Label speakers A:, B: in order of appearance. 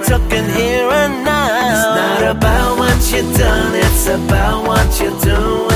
A: talking here and now. It's not about what you've done, it's about what you're doing.